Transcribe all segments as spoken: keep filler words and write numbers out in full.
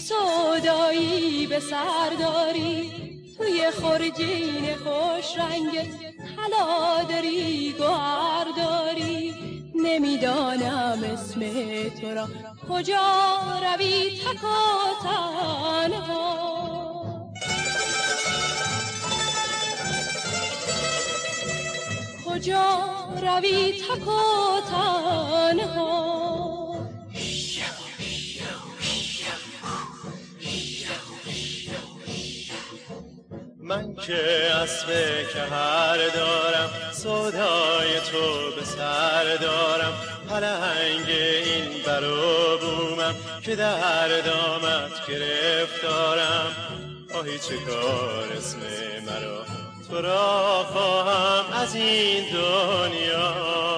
سودایی به سرداری، توی خرجین خوش رنگت طلا داری گوهر داری. نمیدانم اسم تو را، کجا روی تک و تنها. کجا روی تک و تنها. من که اسب کهر دارم، سودای تو به سر دارم. پلنگ این بر و بومم که در دامت گرفتارم. آهی چه کار اسم مرا، تو را خواهم از این دنیا.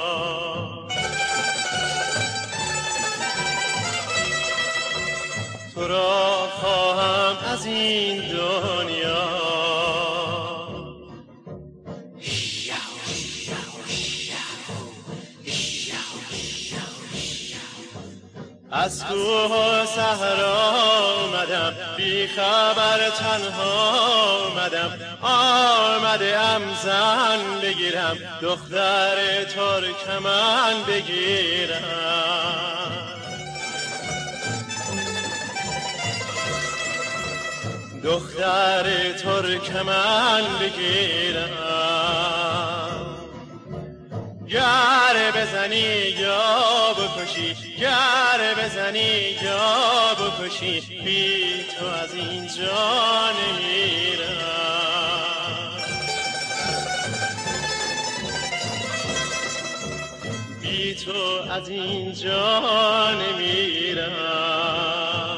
تو را خواهم از این دنیا. از کوه و صحرا آمدم، بی خبر تنها آمدم. آمده ام زن بگیرم، دختر ترکمن بگیرم. دختر ترکمن بگیرم. گر بزنی یا بکشی، گر بزنی یا بکشی، بی تو از اینجا نمیرم. بی تو از اینجا نمیرم.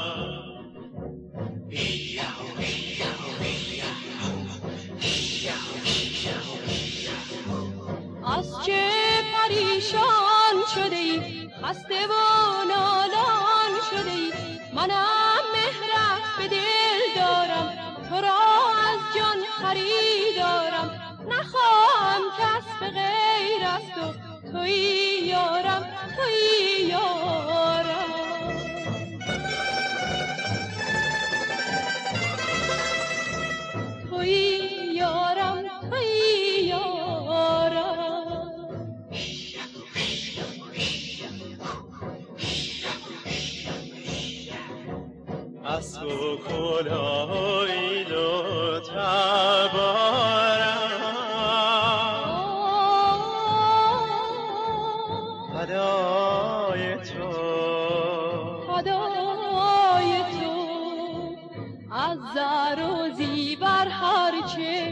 از چه پریشان شده ای، خسته و نالان شده ای. منم مهرت به دل دارم، تو را از جان خریدارم. نخواهم کس به غیر از تو، تویی یارم، تویی یارم. تویی یارم، تویی یارم. اسب و کلاهی دو تبارم، فدای تو، فدای تو. از زر و زیور هرچه